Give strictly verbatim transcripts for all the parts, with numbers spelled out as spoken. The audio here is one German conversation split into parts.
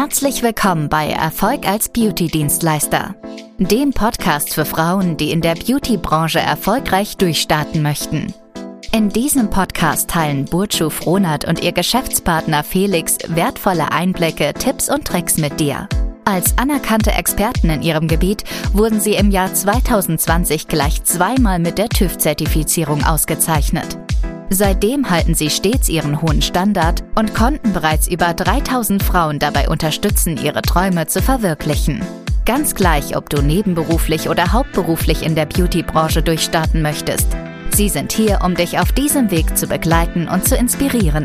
Herzlich willkommen bei Erfolg als Beauty-Dienstleister, dem Podcast für Frauen, die in der Beauty-Branche erfolgreich durchstarten möchten. In diesem Podcast teilen Burcu Frohnert und ihr Geschäftspartner Felix wertvolle Einblicke, Tipps und Tricks mit dir. Als anerkannte Experten in ihrem Gebiet wurden sie im Jahr zwanzig zwanzig gleich zweimal mit der TÜV-Zertifizierung ausgezeichnet. Seitdem halten sie stets ihren hohen Standard und konnten bereits über dreitausend Frauen dabei unterstützen, ihre Träume zu verwirklichen. Ganz gleich, ob du nebenberuflich oder hauptberuflich in der Beauty-Branche durchstarten möchtest. Sie sind hier, um dich auf diesem Weg zu begleiten und zu inspirieren.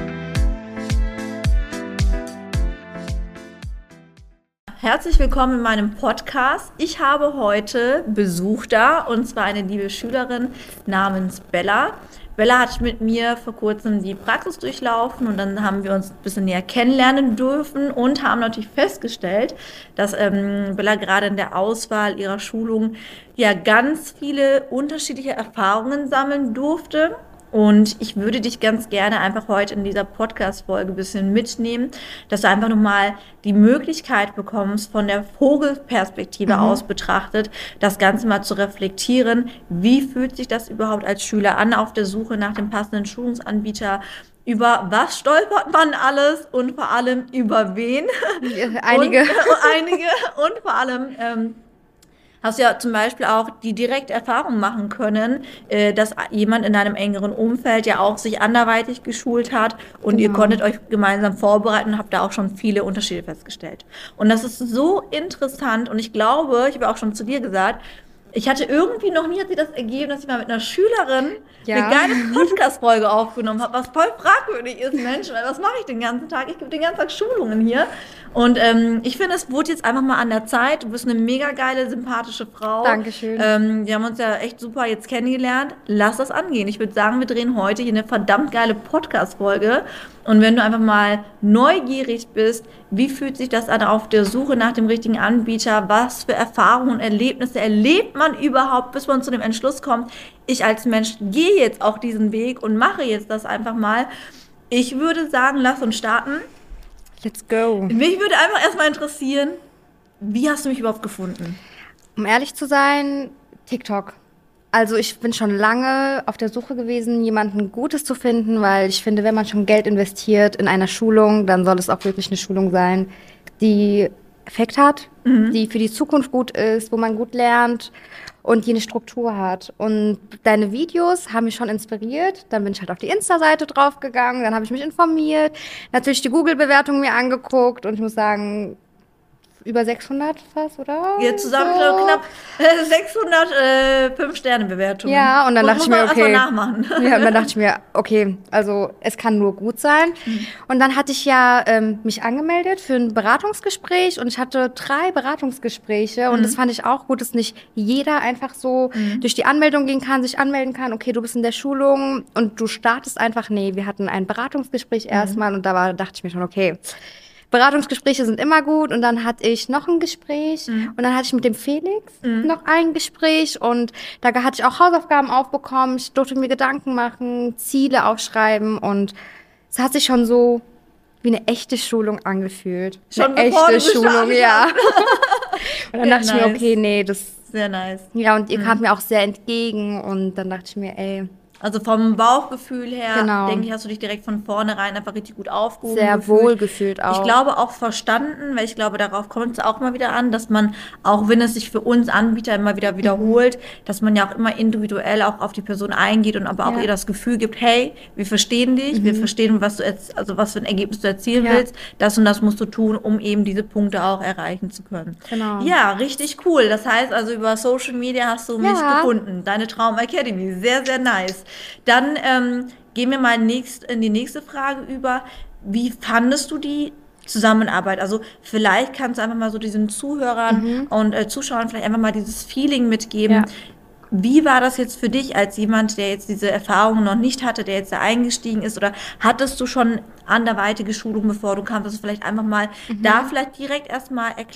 Herzlich willkommen in meinem Podcast. Ich habe heute Besuch da, und zwar eine liebe Schülerin namens Bella. Bella hat mit mir vor kurzem die Praxis durchlaufen und dann haben wir uns ein bisschen näher kennenlernen dürfen und haben natürlich festgestellt, dass ähm, Bella gerade in der Auswahl ihrer Schulung ja ganz viele unterschiedliche Erfahrungen sammeln durfte. Und ich würde dich ganz gerne einfach heute in dieser Podcast-Folge ein bisschen mitnehmen, dass du einfach nochmal die Möglichkeit bekommst, von der Vogelperspektive mhm. aus betrachtet, das Ganze mal zu reflektieren. Wie fühlt sich das überhaupt als Schüler an, auf der Suche nach dem passenden Schulungsanbieter? Über was stolpert man alles und vor allem über wen? Einige. Und, äh, einige und vor allem... Ähm, hast du ja zum Beispiel auch die direkte Erfahrung machen können, äh, dass jemand in deinem engeren Umfeld ja auch sich anderweitig geschult hat und genau. Ihr konntet euch gemeinsam vorbereiten und habt da auch schon viele Unterschiede festgestellt. Und das ist so interessant und ich glaube, ich habe auch schon zu dir gesagt, ich hatte irgendwie noch nie hat sich das ergeben, dass ich mal mit einer Schülerin ja. eine geile Podcast-Folge aufgenommen habe, was voll fragwürdig ist, Mensch, weil was mache ich den ganzen Tag? Ich gebe den ganzen Tag Schulungen hier. Und ähm, ich finde, es wurde jetzt einfach mal an der Zeit. Du bist eine mega geile, sympathische Frau. Dankeschön. Ähm, wir haben uns ja echt super jetzt kennengelernt. Lass das angehen. Ich würde sagen, wir drehen heute hier eine verdammt geile Podcast-Folge. Und wenn du einfach mal neugierig bist, wie fühlt sich das an auf der Suche nach dem richtigen Anbieter? Was für Erfahrungen und Erlebnisse erlebt man überhaupt, bis man zu dem Entschluss kommt, ich als Mensch gehe jetzt auch diesen Weg und mache jetzt das einfach mal. Ich würde sagen, lass uns starten. Let's go. Mich würde einfach erstmal interessieren, wie hast du mich überhaupt gefunden? Um ehrlich zu sein, TikTok. Also ich bin schon lange auf der Suche gewesen, jemanden Gutes zu finden, weil ich finde, wenn man schon Geld investiert in einer Schulung, dann soll es auch wirklich eine Schulung sein, die Effekt hat, mhm. die für die Zukunft gut ist, wo man gut lernt und die eine Struktur hat. Und deine Videos haben mich schon inspiriert. Dann bin ich halt auf die Insta-Seite draufgegangen, dann habe ich mich informiert, natürlich die Google-Bewertung mir angeguckt und ich muss sagen, über sechshundert fast, oder? Ja, zusammen so. Knapp äh, sechshundert äh, fünf-Sterne-Bewertungen. Ja, und dann muss, dachte ich mir, okay. Muss man nachmachen. Ja, und dann dachte ich mir, okay, also es kann nur gut sein. Mhm. Und dann hatte ich ja ähm, mich angemeldet für ein Beratungsgespräch und ich hatte drei Beratungsgespräche und mhm. das fand ich auch gut, dass nicht jeder einfach so mhm. durch die Anmeldung gehen kann, sich anmelden kann, okay, du bist in der Schulung und du startest einfach. Nee, wir hatten ein Beratungsgespräch mhm. erstmal und da war, dachte ich mir schon, okay, Beratungsgespräche sind immer gut und dann hatte ich noch ein Gespräch mhm. und dann hatte ich mit dem Felix mhm. noch ein Gespräch und da hatte ich auch Hausaufgaben aufbekommen, ich durfte mir Gedanken machen, Ziele aufschreiben und es hat sich schon so wie eine echte Schulung angefühlt. Schon eine echte Schulung, ja. Und dann sehr dachte nice. ich mir, okay, nee, das... Sehr nice. Ja, und ihr mhm. kamt mir auch sehr entgegen und dann dachte ich mir, ey... Also vom Bauchgefühl her, genau. denke ich, hast du dich direkt von vornherein einfach richtig gut aufgehoben Sehr gefühlt. wohl gefühlt auch. Ich glaube auch verstanden, weil ich glaube, darauf kommt es auch mal wieder an, dass man, auch wenn es sich für uns Anbieter immer wieder wiederholt, dass man ja auch immer individuell auch auf die Person eingeht und aber auch ja. ihr das Gefühl gibt, hey, wir verstehen dich, mhm. wir verstehen, was du jetzt, also was für ein Ergebnis du erzielen ja. willst, das und das musst du tun, um eben diese Punkte auch erreichen zu können. Genau. Ja, richtig cool. Das heißt also, über Social Media hast du ja. mich gefunden, deine Traum Academy. Sehr, sehr nice. Dann ähm, gehen wir mal nächst, in die nächste Frage über. Wie fandest du die Zusammenarbeit? Also vielleicht kannst du einfach mal so diesen Zuhörern mhm. und äh, Zuschauern vielleicht einfach mal dieses Feeling mitgeben. Ja. Wie war das jetzt für dich als jemand, der jetzt diese Erfahrung noch nicht hatte, der jetzt da eingestiegen ist? Oder hattest du schon anderweitige Schulung, bevor du kamst, dass du vielleicht einfach mal mhm. da vielleicht direkt erstmal erklärst,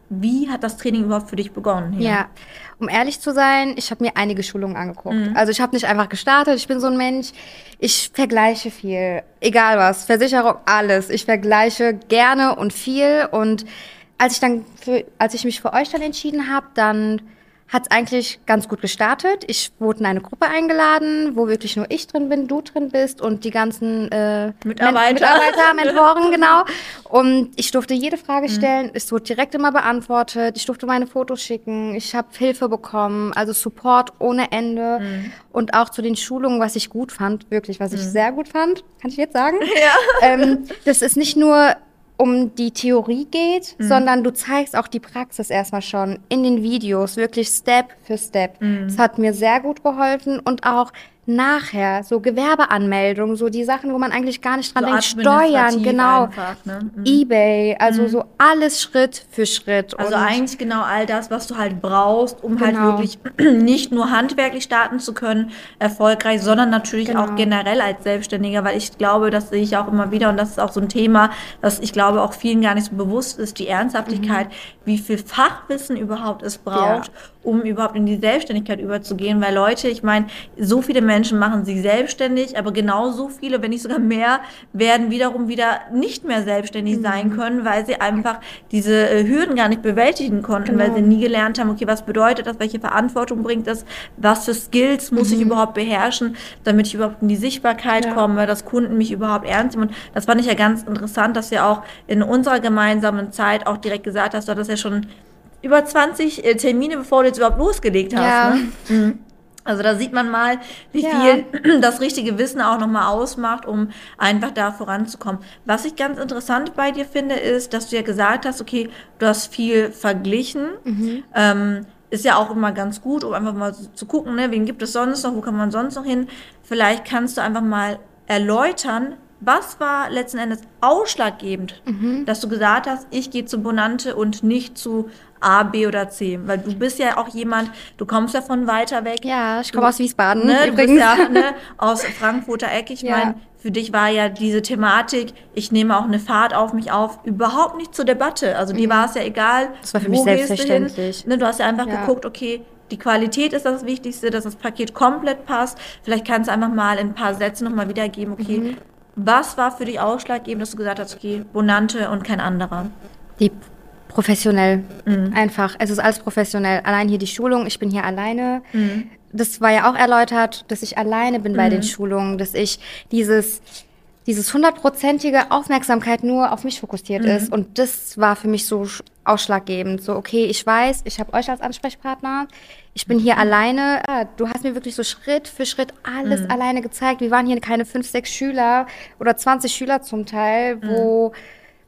wie hat das Training überhaupt für dich begonnen? Hier? Ja, um ehrlich zu sein, ich habe mir einige Schulungen angeguckt. Mhm. Also ich habe nicht einfach gestartet, ich bin so ein Mensch, ich vergleiche viel, egal was, Versicherung, alles. Ich vergleiche gerne und viel und als ich dann, für, als ich mich für euch dann entschieden habe, dann hat es eigentlich ganz gut gestartet. Ich wurde in eine Gruppe eingeladen, wo wirklich nur ich drin bin, du drin bist und die ganzen äh, Mitarbeiter, Mitarbeiter Mentoren, genau. Und ich durfte jede Frage stellen. Mhm. Es wurde direkt immer beantwortet. Ich durfte meine Fotos schicken. Ich habe Hilfe bekommen, also Support ohne Ende. Mhm. Und auch zu den Schulungen, was ich gut fand, wirklich, was ich mhm. sehr gut fand, kann ich jetzt sagen. Ja. Ähm, das ist nicht nur um die Theorie geht, mhm. sondern du zeigst auch die Praxis erstmal schon in den Videos, wirklich Step für Step. Mhm. Das hat mir sehr gut geholfen und auch nachher so Gewerbeanmeldung, so die Sachen, wo man eigentlich gar nicht dran so denkt, Steuern, genau, einfach, ne? Mhm. eBay, also mhm. so alles Schritt für Schritt. Also und eigentlich genau all das, was du halt brauchst, um genau. halt wirklich nicht nur handwerklich starten zu können, erfolgreich, sondern natürlich genau. auch generell als Selbstständiger, weil ich glaube, das sehe ich auch immer wieder und das ist auch so ein Thema, was ich glaube auch vielen gar nicht so bewusst ist, die Ernsthaftigkeit, mhm. wie viel Fachwissen überhaupt es braucht, ja. um überhaupt in die Selbstständigkeit überzugehen, weil Leute, ich meine, so viele Menschen machen sich selbstständig, aber genauso viele, wenn nicht sogar mehr, werden wiederum wieder nicht mehr selbstständig mhm. sein können, weil sie einfach diese äh, Hürden gar nicht bewältigen konnten, genau. weil sie nie gelernt haben, okay, was bedeutet das, welche Verantwortung bringt das, was für Skills muss mhm. ich überhaupt beherrschen, damit ich überhaupt in die Sichtbarkeit ja. komme, dass Kunden mich überhaupt ernst nehmen. Und das fand ich ja ganz interessant, dass du ja auch in unserer gemeinsamen Zeit auch direkt gesagt hast, du hattest ja schon über zwanzig äh, Termine, bevor du jetzt überhaupt losgelegt hast. Ja. Ne? Mhm. Also da sieht man mal, wie ja. viel das richtige Wissen auch nochmal ausmacht, um einfach da voranzukommen. Was ich ganz interessant bei dir finde, ist, dass du ja gesagt hast, okay, du hast viel verglichen. Mhm. Ähm, ist ja auch immer ganz gut, um einfach mal zu, zu gucken, ne, wen gibt es sonst noch, wo kann man sonst noch hin. Vielleicht kannst du einfach mal erläutern, was war letzten Endes ausschlaggebend, mhm. dass du gesagt hast, ich gehe zu Bonante und nicht zu A, B oder C? Weil du bist ja auch jemand, du kommst ja von weiter weg. Ja, ich komme aus Wiesbaden, ne, übrigens. Du bist ja ne, aus Frankfurter Eck. Ich ja. meine, für dich war ja diese Thematik, ich nehme auch eine Fahrt auf mich auf, überhaupt nicht zur Debatte. Also dir mhm. war es ja egal, das war für mich selbstverständlich. Du, ne, du hast ja einfach ja. geguckt, okay, die Qualität ist das Wichtigste, dass das Paket komplett passt. Vielleicht kannst du einfach mal in ein paar Sätzen nochmal wiedergeben, okay, mhm. was war für dich ausschlaggebend, dass du gesagt hast, okay, Bonante und kein anderer? Die professionell, mhm. einfach. Es ist alles professionell. Allein hier die Schulung, ich bin hier alleine. Mhm. Das war ja auch erläutert, dass ich alleine bin mhm. bei den Schulungen, dass ich dieses dieses hundertprozentige Aufmerksamkeit nur auf mich fokussiert mhm. ist. Und das war für mich so ausschlaggebend. So, okay, ich weiß, ich habe euch als Ansprechpartner, ich bin hier mhm. alleine. Ja, du hast mir wirklich so Schritt für Schritt alles mhm. alleine gezeigt. Wir waren hier keine fünf, sechs Schüler oder zwanzig Schüler zum Teil, wo mhm.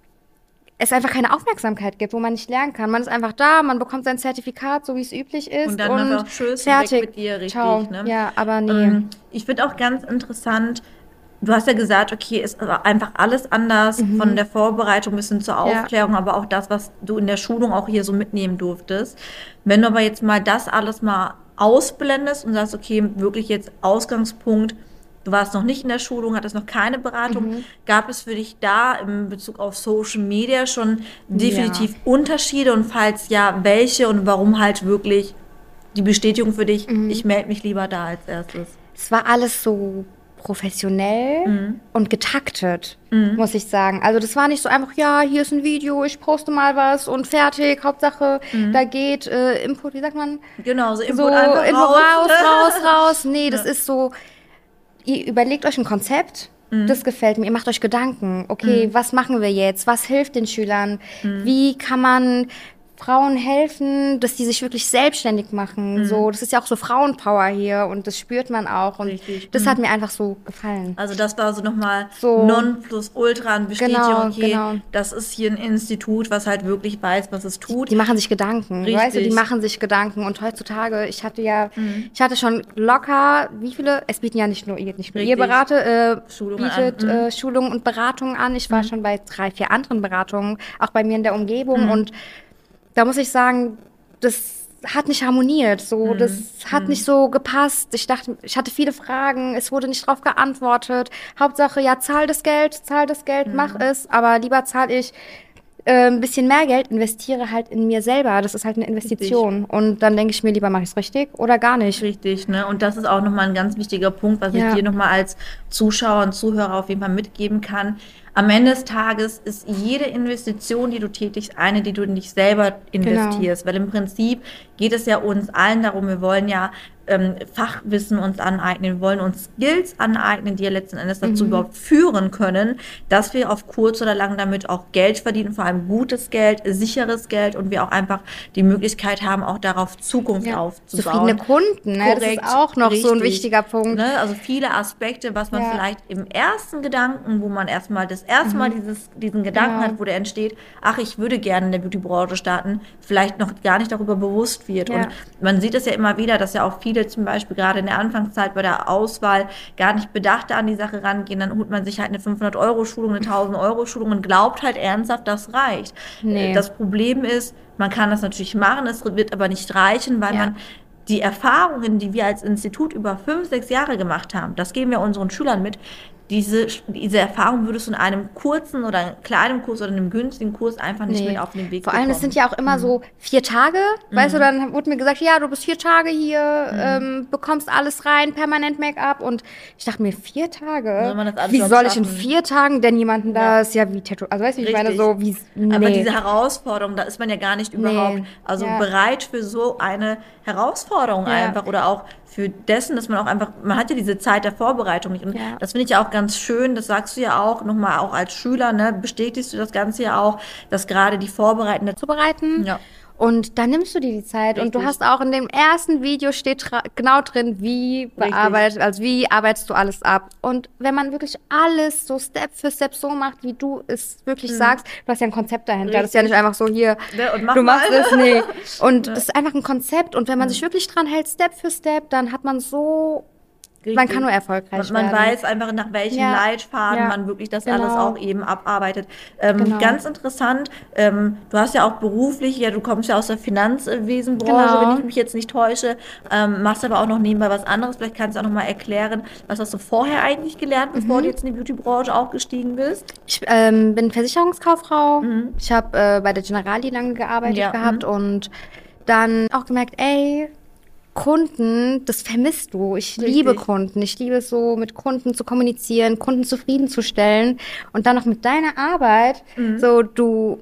es einfach keine Aufmerksamkeit gibt, wo man nicht lernen kann. Man ist einfach da, man bekommt sein Zertifikat, so wie es üblich ist. Und dann und einfach tschüss, fertig. Weg mit dir, richtig. Ciao. Ne? Ja, aber nee. Ähm, ich finde auch ganz interessant, du hast ja gesagt, okay, ist einfach alles anders, mhm. von der Vorbereitung bis hin zur Aufklärung, ja. aber auch das, was du in der Schulung auch hier so mitnehmen durftest. Wenn du aber jetzt mal das alles mal ausblendest und sagst, okay, wirklich jetzt Ausgangspunkt, du warst noch nicht in der Schulung, hattest noch keine Beratung. Mhm. Gab es für dich da in Bezug auf Social Media schon definitiv ja. Unterschiede? Und falls ja, welche und warum halt wirklich die Bestätigung für dich, mhm. ich melde mich lieber da als erstes? Es war alles so professionell mhm. und getaktet, mhm. muss ich sagen. Also das war nicht so einfach, ja, hier ist ein Video, ich poste mal was und fertig, Hauptsache, mhm. da geht äh, Input, wie sagt man? Genau, so Input so, einfach Info raus. raus, raus, raus. Nee, das ja. ist so, ihr überlegt euch ein Konzept, mhm. das gefällt mir, ihr macht euch Gedanken, okay, mhm. was machen wir jetzt, was hilft den Schülern, mhm. wie kann man Frauen helfen, dass die sich wirklich selbstständig machen, mhm. so, das ist ja auch so Frauenpower hier und das spürt man auch und Richtig. das mhm. hat mir einfach so gefallen. Also das war so nochmal so Nonplusultra an Bestätigung, genau, okay, genau. das ist hier ein Institut, was halt wirklich weiß, was es tut. Die, die machen sich Gedanken, Richtig. weißt du, die machen sich Gedanken und heutzutage, ich hatte ja, mhm. ich hatte schon locker, wie viele, es bieten ja nicht nur ihr, nicht nur ihr berate, äh, Schulungen bietet an. Mhm. äh, Schulungen und Beratungen an, ich war mhm. schon bei drei, vier anderen Beratungen, auch bei mir in der Umgebung mhm. und da muss ich sagen, das hat nicht harmoniert, so, mhm. das hat mhm. nicht so gepasst. Ich dachte, ich hatte viele Fragen, es wurde nicht drauf geantwortet. Hauptsache, ja, zahl das Geld, zahl das Geld, mhm. mach es, aber lieber zahle ich äh, ein bisschen mehr Geld investiere halt in mir selber. Das ist halt eine Investition. Richtig. Und dann denke ich mir lieber, mache ich es richtig oder gar nicht. Richtig, ne? Und das ist auch nochmal ein ganz wichtiger Punkt, was ja. ich dir nochmal als Zuschauer und Zuhörer auf jeden Fall mitgeben kann. Am Ende des Tages ist jede Investition, die du tätigst, eine, die du in dich selber investierst. Genau. Weil im Prinzip geht es ja uns allen darum, wir wollen ja ähm, Fachwissen uns aneignen, wir wollen uns Skills aneignen, die ja letzten Endes dazu mhm. überhaupt führen können, dass wir auf kurz oder lang damit auch Geld verdienen, vor allem gutes Geld, sicheres Geld und wir auch einfach die Möglichkeit haben, auch darauf Zukunft ja. aufzubauen. Zufriedene Kunden, ne? Korrekt, das ist auch noch richtig, so ein wichtiger Punkt. Ne? Also viele Aspekte, was man ja. vielleicht im ersten Gedanken, wo man erstmal das erste Mal mhm. dieses, diesen Gedanken ja. hat, wo der entsteht, ach, ich würde gerne in der Beauty-Branche starten, vielleicht noch gar nicht darüber bewusst wird. Ja. Und man sieht es ja immer wieder, dass ja auch viele zum Beispiel gerade in der Anfangszeit bei der Auswahl gar nicht bedacht an die Sache rangehen, dann holt man sich halt eine fünfhundert-Euro-Schulung, eine tausend-Euro-Schulung und glaubt halt ernsthaft, das reicht. Nee. Das Problem ist, man kann das natürlich machen, es wird aber nicht reichen, weil ja. man die Erfahrungen, die wir als Institut über fünf, sechs Jahre gemacht haben, das geben wir unseren Schülern mit. Diese, diese Erfahrung würdest du in einem kurzen oder einem kleinen Kurs oder einem günstigen Kurs einfach nicht nee. mit auf den Weg Vor bekommen. allem, es sind ja auch immer mhm. so vier Tage, mhm. weißt du, dann wurde mir gesagt, ja, du bist vier Tage hier, mhm. ähm, bekommst alles rein, permanent Make-up und ich dachte mir, vier Tage? Soll wie soll ich in vier Tagen denn jemanden da, ist ja, ja wie Tattoo, also weißt du, ich meine so, wie, nee. Aber diese Herausforderung, da ist man ja gar nicht überhaupt, nee. also ja. bereit für so eine Herausforderung ja. einfach oder auch für dessen, dass man auch einfach, man hat ja diese Zeit der Vorbereitung nicht. Und ja. das finde ich ja auch ganz schön, das sagst du ja auch, nochmal auch als Schüler, ne, bestätigst du das Ganze ja auch, dass gerade die Vorbereitende zubereiten. Ja. Und dann nimmst du dir die Zeit. Richtig. Und du hast auch in dem ersten Video steht genau drin, wie bearbeitet, also wie arbeitest du alles ab. Und wenn man wirklich alles so Step für Step so macht, wie du es wirklich mhm. sagst, du hast ja ein Konzept dahinter. Richtig. Das ist ja nicht einfach so hier, ja, und mach du machst mal. es, nee. Und ja. das ist einfach ein Konzept. Und wenn man mhm. sich wirklich dran hält, Step für Step, dann hat man so... Richtig. Man kann nur erfolgreich man, man werden. Man weiß einfach, nach welchem ja. Leitfaden ja. man wirklich das genau. alles auch eben abarbeitet. Ähm, genau. Ganz interessant, ähm, du hast ja auch beruflich, ja, du kommst ja aus der Finanzwesenbranche, genau. wenn ich mich jetzt nicht täusche, ähm, machst aber auch noch nebenbei was anderes. Vielleicht kannst du auch noch mal erklären, was hast du vorher eigentlich gelernt, bevor mhm. du jetzt in die Beauty-Branche auch gestiegen bist? Ich ähm, bin Versicherungskauffrau. Mhm. Ich habe äh, bei der Generali lange gearbeitet ja. gehabt mhm. und dann auch gemerkt, ey, Kunden, das vermisst du. Ich Richtig. liebe Kunden. Ich liebe es so, mit Kunden zu kommunizieren, Kunden zufriedenzustellen und dann noch mit deiner Arbeit, mhm. so du,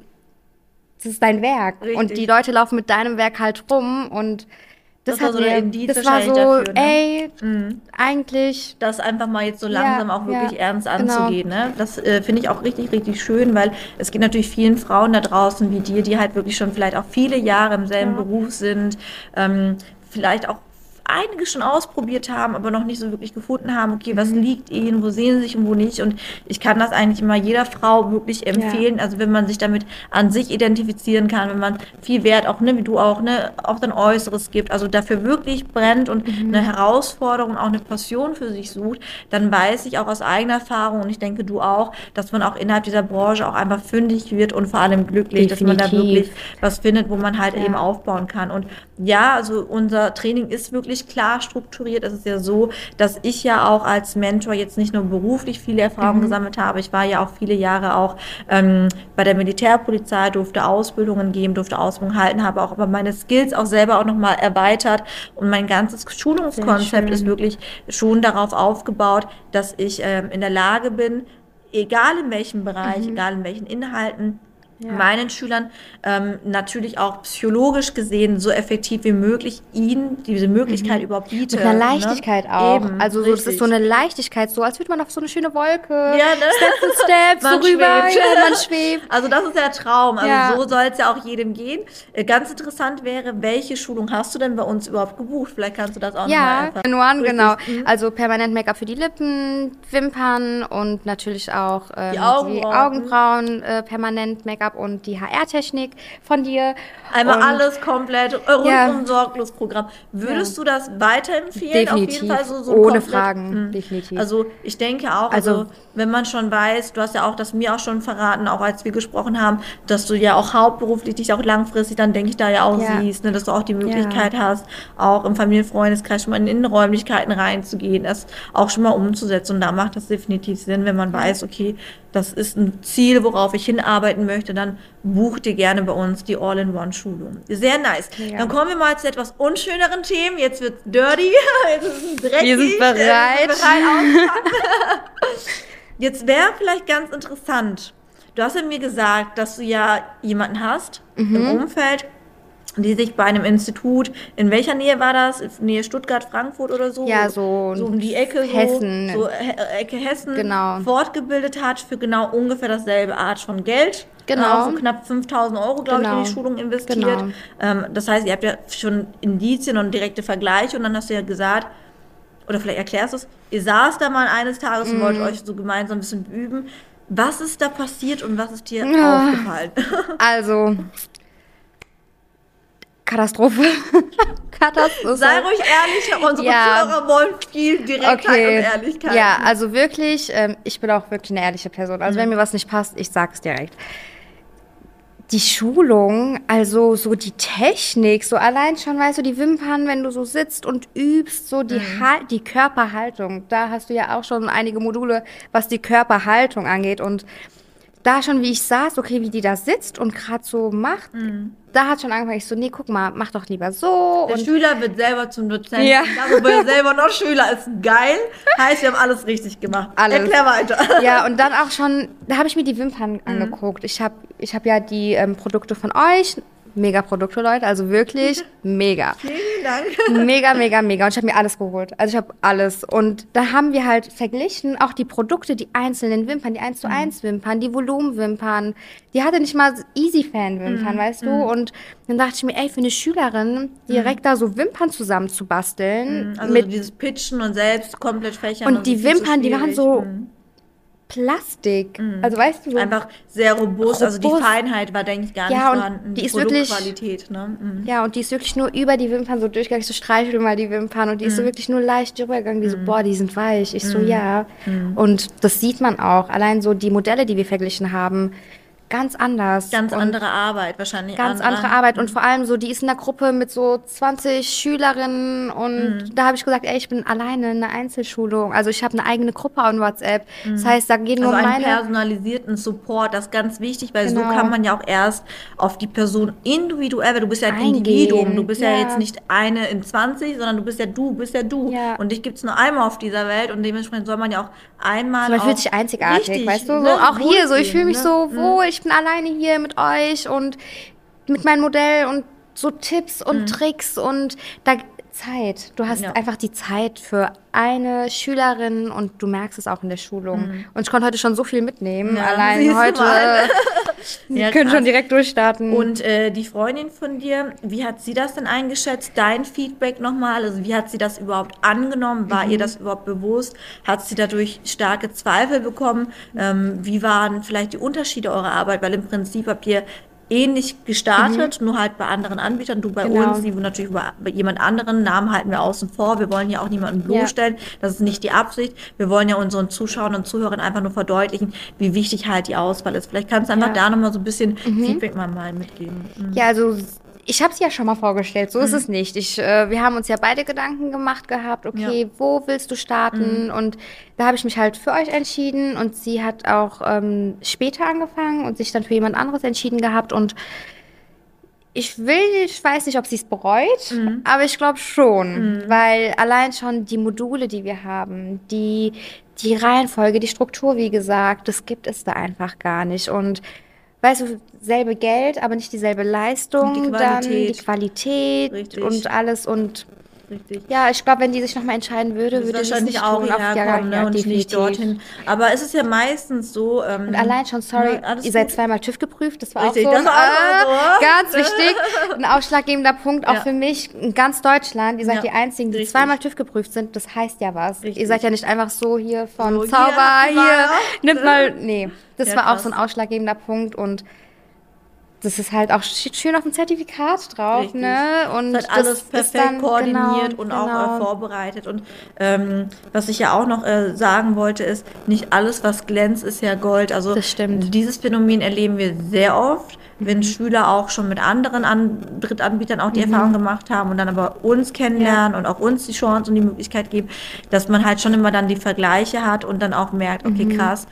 das ist dein Werk. Richtig. Und die Leute laufen mit deinem Werk halt rum und das, das war so, mir, das war so dafür, ne? ey, mhm. eigentlich... Das einfach mal jetzt so langsam ja, auch wirklich ja, ernst anzugehen, genau. ne? Das äh, finde ich auch richtig, richtig schön, weil es geht natürlich vielen Frauen da draußen wie dir, die halt wirklich schon vielleicht auch viele Jahre im selben ja. Beruf sind, ähm, vielleicht auch einige schon ausprobiert haben, aber noch nicht so wirklich gefunden haben, okay, was liegt ihnen, wo sehen sie sich und wo nicht. Und ich kann das eigentlich immer jeder Frau wirklich empfehlen, ja. also wenn man sich damit an sich identifizieren kann, wenn man viel Wert auch, ne, wie du auch, ne, auch dein Äußeres gibt, also dafür wirklich brennt und mhm. eine Herausforderung, auch eine Passion für sich sucht, dann weiß ich auch aus eigener Erfahrung und ich denke, du auch, dass man auch innerhalb dieser Branche auch einfach fündig wird und vor allem glücklich, Definitiv. dass man da wirklich was findet, wo man halt ja. eben aufbauen kann. Und ja, also unser Training ist wirklich klar strukturiert. Es ist ja so, dass ich ja auch als Mentor jetzt nicht nur beruflich viele Erfahrungen mhm. gesammelt habe. Ich war ja auch viele Jahre auch ähm, bei der Militärpolizei, durfte Ausbildungen geben, durfte Ausbildung halten, habe auch aber meine Skills auch selber auch nochmal erweitert und mein ganzes Schulungskonzept ist wirklich schon darauf aufgebaut, dass ich ähm, in der Lage bin, egal in welchem Bereich, mhm. egal in welchen Inhalten, Ja. meinen Schülern ähm, natürlich auch psychologisch gesehen so effektiv wie möglich ihnen diese Möglichkeit mhm. überhaupt biete. Mit einer Leichtigkeit ne? auch. Eben, also so, das ist so eine Leichtigkeit, so als würde man auf so eine schöne Wolke ja, ne? Step für Step so rüber, ja, man schwebt. Also das ist der Traum. Also ja. so soll es ja auch jedem gehen. Äh, ganz interessant wäre, welche Schulung hast du denn bei uns überhaupt gebucht? Vielleicht kannst du das auch ja, nochmal einfach. Ja, genau. Mhm. Also permanent Make-up für die Lippen, Wimpern und natürlich auch ähm, die Augenbrauen, die Augenbrauen äh, permanent Make-up und die H R-Technik von dir. Einmal und alles komplett, rundum ja. sorglos Programm. Würdest ja. du das weiterempfehlen? Definitiv. Auf jeden Fall so, so Ohne komplett? Fragen, mhm. definitiv. Also ich denke auch, also, also wenn man schon weiß, du hast ja auch das mir auch schon verraten, auch als wir gesprochen haben, dass du ja auch hauptberuflich dich auch langfristig dann, denke ich, da ja auch ja. siehst, ne, dass du auch die Möglichkeit ja. hast, auch im Familienfreundeskreis schon mal in Innenräumlichkeiten reinzugehen, das auch schon mal umzusetzen. Und da macht das definitiv Sinn, wenn man weiß, okay, das ist ein Ziel, worauf ich hinarbeiten möchte, möchte, dann buch dir gerne bei uns die All-in-One-Schulung. Sehr nice. Ja. Dann kommen wir mal zu etwas unschöneren Themen. Jetzt wird's dirty, jetzt ist es dreckig. Wir sind bereit. Wir sind bereit Jetzt wäre vielleicht ganz interessant, du hast ja mir gesagt, dass du ja jemanden hast mhm. im Umfeld, die sich bei einem Institut, in welcher Nähe war das? Nähe Stuttgart, Frankfurt oder so? Ja, so, so um die Ecke, Hessen. So, so Ecke Hessen, genau. fortgebildet hat für genau ungefähr dasselbe Art von Geld. Genau. Auch so knapp fünftausend Euro, glaube genau. ich, in die Schulung investiert. Genau. Ähm, das heißt, ihr habt ja schon Indizien und direkte Vergleiche und dann hast du ja gesagt, oder vielleicht erklärst du es, ihr saßt da mal eines Tages mm. und wollt euch so gemeinsam ein bisschen üben. Was ist da passiert und was ist dir ja. aufgefallen? Also... Katastrophe. Katastrophe. Sei ruhig ehrlich, unsere ja. Zuhörer wollen viel Direktheit okay. und Ehrlichkeit. Ja, also wirklich, ähm, ich bin auch wirklich eine ehrliche Person. Also mhm. wenn mir was nicht passt, ich sag's direkt. Die Schulung, also so die Technik, so allein schon, weißt du, die Wimpern, wenn du so sitzt und übst, so die, mhm. ha- die Körperhaltung. Da hast du ja auch schon einige Module, was die Körperhaltung angeht. Und da schon, wie ich saß, okay, wie die da sitzt und gerade so macht, mhm. da hat schon angefangen, ich so, nee, guck mal, mach doch lieber so. Der und Schüler wird selber zum Dozenten. Ja. Darüber er selber noch Schüler ist geil. Heißt, wir haben alles richtig gemacht. Alles. Erklär weiter. Ja, und dann auch schon, da habe ich mir die Wimpern mhm. angeguckt. Ich habe ich hab ja die ähm, Produkte von euch. Mega Produkte, Leute, also wirklich mega. Vielen Dank. Mega, mega, mega. Und ich habe mir alles geholt. Also ich habe alles. Und da haben wir halt verglichen, auch die Produkte, die einzelnen Wimpern, die eins zu eins Wimpern, die Volumenwimpern. Die hatte nicht mal Easy-Fan-Wimpern, mm. weißt du? Und dann dachte ich mir, ey, für eine Schülerin direkt mm. da so Wimpern zusammenzubasteln. Mm. Also mit dieses Pitchen und selbst komplett fächern. Und, und die Wimpern, die waren so... Mm. Plastik, mm. also weißt du so einfach sehr robust, robust, also die Feinheit war, denke ich, gar ja, nicht und vorhanden, die, die ist wirklich, Produktqualität, ne? Mm. Ja, und die ist wirklich nur über die Wimpern so durchgegangen, ich so streichel mal die Wimpern und die mm. ist so wirklich nur leicht drübergegangen, die mm. so, boah, die sind weich, ich mm. so, ja, mm. und das sieht man auch, allein so die Modelle, die wir verglichen haben, ganz anders. Ganz und andere Arbeit wahrscheinlich. Ganz andere, andere Arbeit und vor allem so, die ist in einer Gruppe mit so zwanzig Schülerinnen und mhm. da habe ich gesagt, ey, ich bin alleine in einer Einzelschulung. Also ich habe eine eigene Gruppe on WhatsApp. Mhm. Das heißt, da gehen nur also meine... einen personalisierten Support, das ist ganz wichtig, weil genau. so kann man ja auch erst auf die Person individuell, weil du bist ja ein Eingehen. Individuum, du bist ja. ja jetzt nicht eine in zwanzig, sondern du bist ja du, bist ja du. Ja. Und dich gibt es nur einmal auf dieser Welt und dementsprechend soll man ja auch einmal... Man fühlt sich einzigartig, richtig, weißt du? Ne? So, auch hier so, ich fühle mich ne? so wohl, ich bin alleine hier mit euch und mit meinem Modell und so Tipps und mhm. Tricks und da Zeit. Du hast ja. einfach die Zeit für eine Schülerin und du merkst es auch in der Schulung. Mhm. Und ich konnte heute schon so viel mitnehmen. Ja, allein heute. Wir ja, können krass. schon direkt durchstarten. Und äh, die Freundin von dir, wie hat sie das denn eingeschätzt? Dein Feedback nochmal? Also wie hat sie das überhaupt angenommen? War mhm. ihr das überhaupt bewusst? Hat sie dadurch starke Zweifel bekommen? Ähm, wie waren vielleicht die Unterschiede eurer Arbeit? Weil im Prinzip habt ihr ähnlich gestartet, mhm. nur halt bei anderen Anbietern, du bei genau. uns, die natürlich bei, bei jemand anderen, Namen halten wir außen vor, wir wollen ja auch niemanden bloßstellen, ja. das ist nicht die Absicht, wir wollen ja unseren Zuschauern und Zuhörern einfach nur verdeutlichen, wie wichtig halt die Auswahl ist. Vielleicht kannst du einfach ja. da nochmal so ein bisschen mhm. Feedback mal, mal mitgeben. Mhm. Ja, also ich habe es ja schon mal vorgestellt, so mhm. ist es nicht. Ich, äh, wir haben uns ja beide Gedanken gemacht gehabt, okay, ja. wo willst du starten? Mhm. Und da habe ich mich halt für euch entschieden und sie hat auch ähm, später angefangen und sich dann für jemand anderes entschieden gehabt und ich will, ich weiß nicht, ob sie es bereut, mhm. aber ich glaube schon, mhm. weil allein schon die Module, die wir haben, die, die Reihenfolge, die Struktur, wie gesagt, das gibt es da einfach gar nicht und weißt du, selbe Geld, aber nicht dieselbe Leistung, und die dann die Qualität Richtig. und alles und Richtig. ja, ich glaube, wenn die sich nochmal entscheiden würde, das würde ich wahrscheinlich auch tun, hierher auf, kommen, ja, ne, und definitiv. nicht dorthin. Aber es ist ja meistens so... Ähm, und allein schon, sorry, na, ihr seid zweimal TÜV geprüft, das war Richtig, auch so, das war äh, auch so. ganz wichtig, ein ausschlaggebender Punkt, auch ja. für mich, in ganz Deutschland, ihr seid ja. die Einzigen, die Richtig. zweimal TÜV geprüft sind, das heißt ja was. Richtig. Ihr seid ja nicht einfach so hier von so, Zauber, hier, hier, nimmt mal, nee, das ja, war krass. auch so ein ausschlaggebender Punkt und das ist halt auch schön auf dem Zertifikat drauf, Richtig. ne? Und das hat alles perfekt dann, koordiniert genau, und genau. auch äh, vorbereitet. Und ähm, was ich ja auch noch äh, sagen wollte, ist, nicht alles, was glänzt, ist ja Gold. Also das stimmt. Dieses Phänomen erleben wir sehr oft, wenn Schüler auch schon mit anderen An- Drittanbietern auch die mhm. Erfahrung gemacht haben und dann aber uns kennenlernen ja. und auch uns die Chance und die Möglichkeit geben, dass man halt schon immer dann die Vergleiche hat und dann auch merkt, okay, mhm. krass,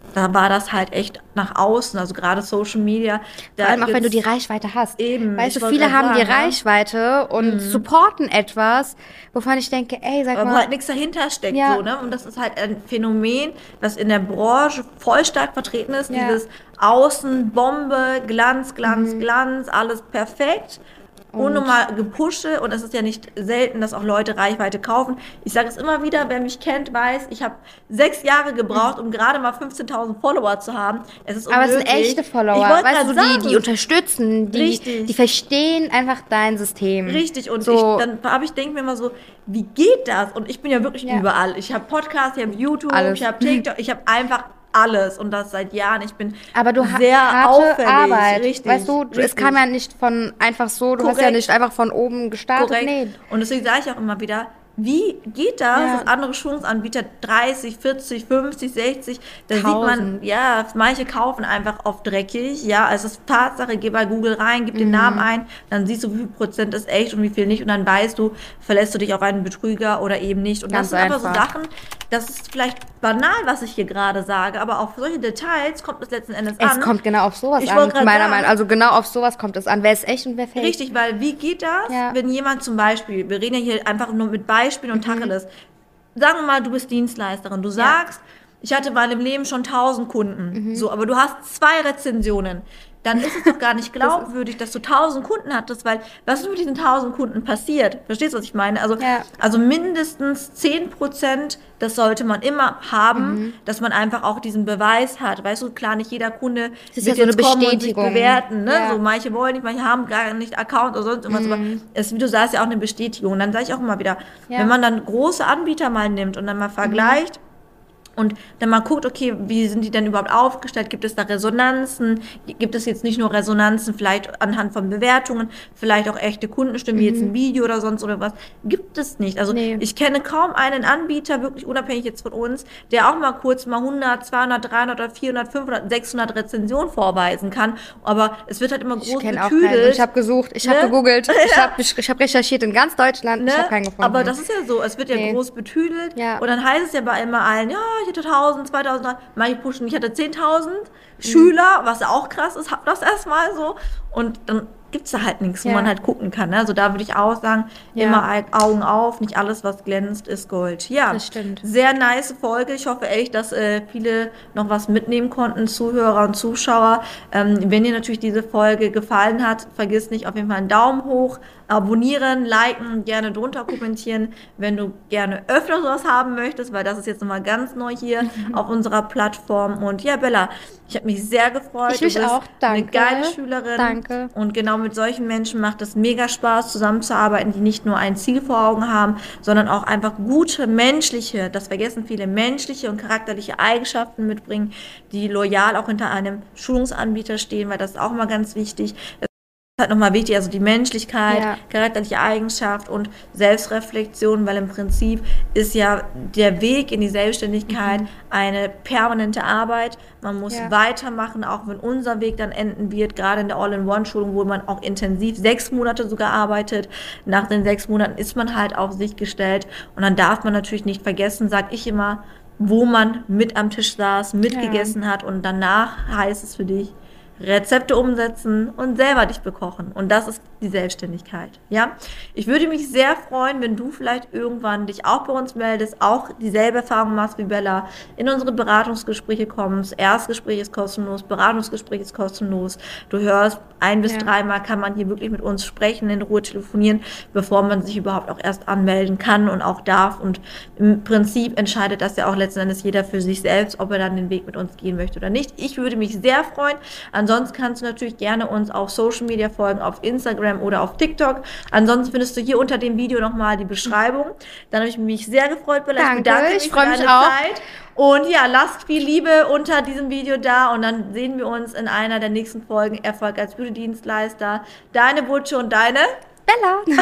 da war das halt echt nach außen, also gerade Social Media. Vor allem auch, wenn du die Reichweite hast. Eben. Weißt du, viele haben die Reichweite und mhm. supporten etwas, wovon ich denke, ey, sag mal. Aber wo halt nichts dahinter steckt, ja. so, ne? Und das ist halt ein Phänomen, das in der Branche voll stark vertreten ist. Ja. Dieses Außen, Bombe, Glanz, Glanz, mhm. Glanz, alles perfekt. Unnormal gepushe und es ist ja nicht selten, dass auch Leute Reichweite kaufen. Ich sage es immer wieder, wer mich kennt, weiß, ich habe sechs Jahre gebraucht, um gerade mal fünfzehntausend Follower zu haben. Es ist aber es sind echte Follower, weißt du, die, die unterstützen, die, die verstehen einfach dein System. Richtig, und so. ich, dann habe ich, denke mir immer so, wie geht das? Und ich bin ja wirklich ja. überall. Ich habe Podcasts, ich habe YouTube, Alles. ich habe TikTok, ich habe einfach alles und das seit Jahren. Ich bin aber du sehr harte auffällig. Arbeit. Richtig, weißt du, richtig. es kam ja nicht von einfach so, du Korrekt. hast ja nicht einfach von oben gestartet. Korrekt. Nee. Und deswegen sage ich auch immer wieder, wie geht das, ja. dass andere Schulungsanbieter dreißig, vierzig, fünfzig, sechzig, da Tausend. sieht man, ja, manche kaufen einfach auf dreckig, ja, also es ist Tatsache, geh bei Google rein, gib den Mhm. Namen ein, dann siehst du, wie viel Prozent ist echt und wie viel nicht und dann weißt du, verlässt du dich auf einen Betrüger oder eben nicht. Und Ganz das sind aber so einfach. Sachen, das ist vielleicht banal, was ich hier gerade sage, aber auf solche Details kommt es letzten Endes Es an. kommt genau auf sowas Ich an, wollte grad meiner sagen. Meinung nach. Also genau auf sowas kommt es an. Wer ist echt und wer fake? Richtig, weil wie geht das, Ja. wenn jemand zum Beispiel, wir reden ja hier einfach nur mit Beispielen und Tacheles, sagen wir mal, du bist Dienstleisterin, du sagst, ich hatte mal im Leben schon tausend Kunden, so, aber du hast zwei Rezensionen, dann ist es doch gar nicht glaubwürdig, dass du tausend Kunden hattest, weil was ist mit diesen tausend Kunden passiert? Verstehst du, was ich meine? Also, Ja. also mindestens zehn Prozent, das sollte man immer haben, Mhm. dass man einfach auch diesen Beweis hat. Weißt du, klar, nicht jeder Kunde Das ist wird ja so jetzt eine kommen und sich Bestätigung. bewerten. Ne? Ja. So, manche wollen nicht, manche haben gar nicht Account oder sonst irgendwas, aber es, wie du sagst, ja auch eine Bestätigung. Und dann sage ich auch immer wieder, Ja. wenn man dann große Anbieter mal nimmt und dann mal vergleicht, und dann mal guckt, okay, wie sind die denn überhaupt aufgestellt? Gibt es da Resonanzen? Gibt es jetzt nicht nur Resonanzen, vielleicht anhand von Bewertungen, vielleicht auch echte Kundenstimmen, wie jetzt ein Video oder sonst oder was? Gibt es nicht. Also Nee. ich kenne kaum einen Anbieter, wirklich unabhängig jetzt von uns, der auch mal kurz mal hundert, zweihundert, dreihundert oder vierhundert, fünfhundert, sechshundert Rezensionen vorweisen kann. Aber es wird halt immer Ich groß kenne auch keinen. betüdelt. Ich habe gesucht, ich Ne? habe gegoogelt, ich habe ich hab recherchiert in ganz Deutschland, Ne? ich habe keinen gefunden. Aber das ist ja so, es wird ja Nee. groß betüdelt Ja. und dann heißt es ja bei immer allen, ja, ich hatte tausend, zweitausend, manche pushen, ich hatte zehntausend Schüler, was ja auch krass ist, hab das erstmal so und dann gibt es da halt nichts, wo Ja. man halt gucken kann. Ne? Also da würde ich auch sagen, Ja. immer Augen auf, nicht alles, was glänzt, ist Gold. Ja, Das stimmt. sehr nice Folge. Ich hoffe echt, dass äh, viele noch was mitnehmen konnten, Zuhörer und Zuschauer. Ähm, wenn dir natürlich diese Folge gefallen hat, vergiss nicht auf jeden Fall einen Daumen hoch, abonnieren, liken, gerne drunter kommentieren, wenn du gerne öfter sowas haben möchtest, weil das ist jetzt nochmal ganz neu hier auf unserer Plattform. Und ja, Bella, ich habe mich sehr gefreut. Ich mich du bist auch, danke. eine geile Schülerin. Danke. Und genau mit solchen Menschen macht es mega Spaß, zusammenzuarbeiten, die nicht nur ein Ziel vor Augen haben, sondern auch einfach gute menschliche, das vergessen viele, menschliche und charakterliche Eigenschaften mitbringen, die loyal auch hinter einem Schulungsanbieter stehen, weil das ist auch mal ganz wichtig. Halt nochmal wichtig, also die Menschlichkeit, Ja. charakterliche Eigenschaft und Selbstreflexion, weil im Prinzip ist ja der Weg in die Selbstständigkeit Mhm. eine permanente Arbeit. Man muss Ja. weitermachen, auch wenn unser Weg dann enden wird, gerade in der All-in-One-Schulung, wo man auch intensiv sechs Monate sogar arbeitet. Nach den sechs Monaten ist man halt auf sich gestellt und dann darf man natürlich nicht vergessen, sag ich immer, wo man mit am Tisch saß, mitgegessen hat und danach heißt es für dich, Rezepte umsetzen und selber dich bekochen. Und das ist die Selbstständigkeit. Ja? Ich würde mich sehr freuen, wenn du vielleicht irgendwann dich auch bei uns meldest, auch dieselbe Erfahrung machst wie Bella, in unsere Beratungsgespräche kommst. Erstgespräch ist kostenlos, Beratungsgespräch ist kostenlos. Du hörst, ein bis Ja. dreimal kann man hier wirklich mit uns sprechen, in Ruhe telefonieren, bevor man sich überhaupt auch erst anmelden kann und auch darf. Und im Prinzip entscheidet das ja auch letzten Endes jeder für sich selbst, ob er dann den Weg mit uns gehen möchte oder nicht. Ich würde mich sehr freuen. Ansonsten kannst du natürlich gerne uns auf Social Media folgen, auf Instagram oder auf TikTok. Ansonsten findest du hier unter dem Video nochmal die Beschreibung. Dann habe ich mich sehr gefreut, Bella. Danke, bedanke ich mich freue für mich deine auch. Zeit. Und ja, lasst viel Liebe unter diesem Video da und dann sehen wir uns in einer der nächsten Folgen Erfolg als Beauty-Dienstleister. Deine Butche und deine Bella.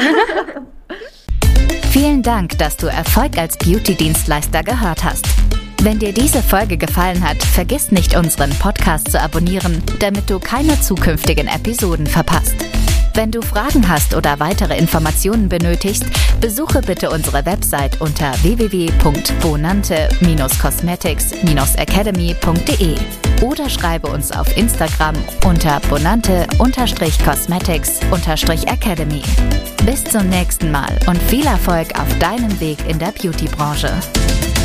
Vielen Dank, dass du Erfolg als Beauty-Dienstleister gehört hast. Wenn dir diese Folge gefallen hat, vergiss nicht, unseren Podcast zu abonnieren, damit du keine zukünftigen Episoden verpasst. Wenn du Fragen hast oder weitere Informationen benötigst, besuche bitte unsere Website unter w w w punkt bonante cosmetics academy punkt de oder schreibe uns auf Instagram unter bonante cosmetics academy. Bis zum nächsten Mal und viel Erfolg auf deinem Weg in der Beauty-Branche.